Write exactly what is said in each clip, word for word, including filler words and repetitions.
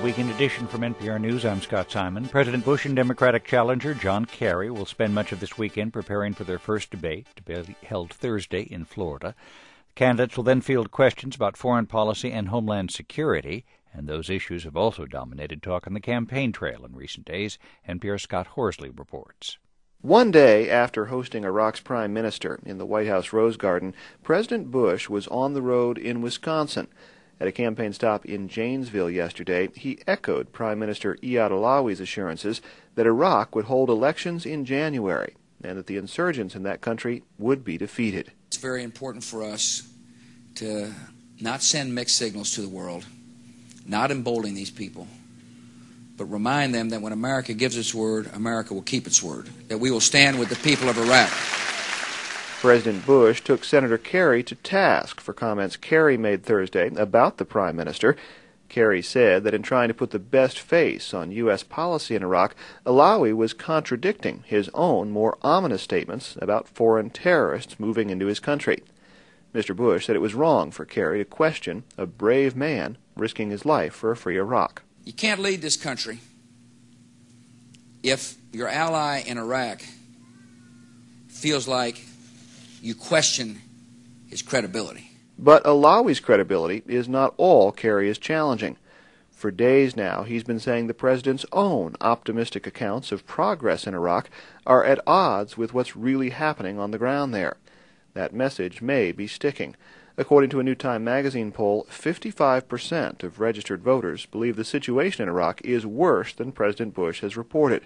Weekend Edition from N P R News. I'm Scott Simon. President Bush and Democratic challenger John Kerry will spend much of this weekend preparing for their first debate, to be held Thursday in Florida. Candidates will then field questions about foreign policy and homeland security, and those issues have also dominated talk on the campaign trail in recent days. N P R's Scott Horsley reports. One day after hosting Iraq's prime minister in the White House Rose Garden, President Bush was on the road in Wisconsin. At a campaign stop in Janesville yesterday, he echoed Prime Minister Iyad Allawi's assurances that Iraq would hold elections in January and that the insurgents in that country would be defeated. It's very important for us to not send mixed signals to the world, not embolden these people, but remind them that when America gives its word, America will keep its word, that we will stand with the people of Iraq. President Bush took Senator Kerry to task for comments Kerry made Thursday about the prime minister. Kerry said that in trying to put the best face on U S policy in Iraq, Allawi was contradicting his own more ominous statements about foreign terrorists moving into his country. Mister Bush said it was wrong for Kerry to question a brave man risking his life for a free Iraq. You can't lead this country if your ally in Iraq feels like you question his credibility. But Allawi's credibility is not all Kerry is challenging. For days now, he's been saying the president's own optimistic accounts of progress in Iraq are at odds with what's really happening on the ground there. That message may be sticking. According to a New Time magazine poll, fifty-five percent of registered voters believe the situation in Iraq is worse than President Bush has reported.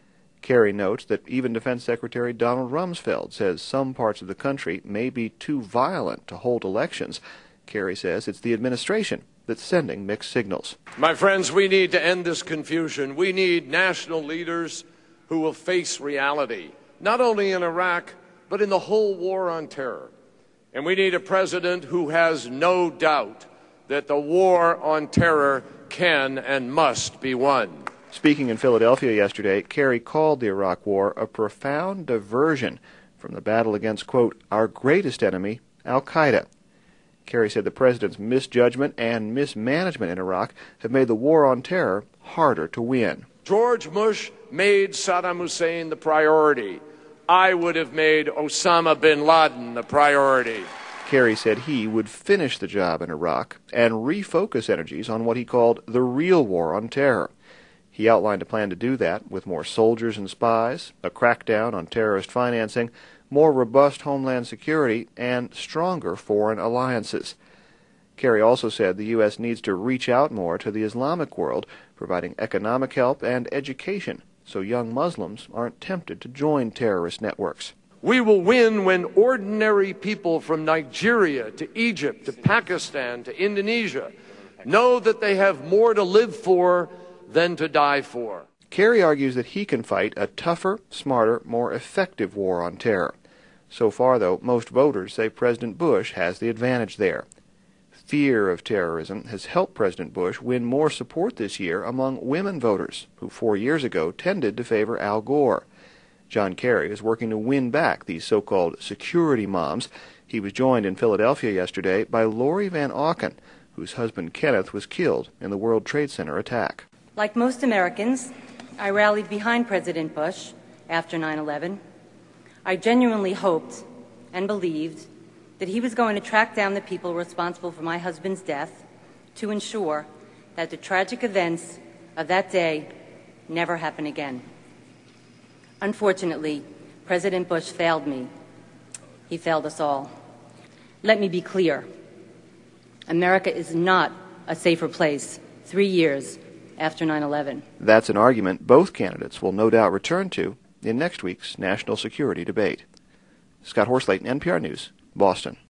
Kerry notes that even Defense Secretary Donald Rumsfeld says some parts of the country may be too violent to hold elections. Kerry says it's the administration that's sending mixed signals. My friends, we need to end this confusion. We need national leaders who will face reality, not only in Iraq, but in the whole war on terror. And we need a president who has no doubt that the war on terror can and must be won. Speaking in Philadelphia yesterday, Kerry called the Iraq War a profound diversion from the battle against, quote, our greatest enemy, al-Qaeda. Kerry said the president's misjudgment and mismanagement in Iraq have made the war on terror harder to win. George Bush made Saddam Hussein the priority. I would have made Osama bin Laden the priority. Kerry said he would finish the job in Iraq and refocus energies on what he called the real war on terror. He outlined a plan to do that with more soldiers and spies, a crackdown on terrorist financing, more robust homeland security, and stronger foreign alliances. Kerry also said the U S needs to reach out more to the Islamic world, providing economic help and education so young Muslims aren't tempted to join terrorist networks. We will win when ordinary people from Nigeria to Egypt to Pakistan to Indonesia know that they have more to live for than to die for. Kerry argues that he can fight a tougher, smarter, more effective war on terror. So far, though, most voters say President Bush has the advantage there. Fear of terrorism has helped President Bush win more support this year among women voters, who four years ago tended to favor Al Gore. John Kerry is working to win back these so-called security moms. He was joined in Philadelphia yesterday by Lori Van Auken, whose husband Kenneth was killed in the World Trade Center attack. Like most Americans, I rallied behind President Bush after nine eleven. I genuinely hoped and believed that he was going to track down the people responsible for my husband's death to ensure that the tragic events of that day never happen again. Unfortunately, President Bush failed me. He failed us all. Let me be clear. America is not a safer place three years after nine eleven. That's an argument both candidates will no doubt return to in next week's national security debate. Scott Horsley, N P R News, Boston.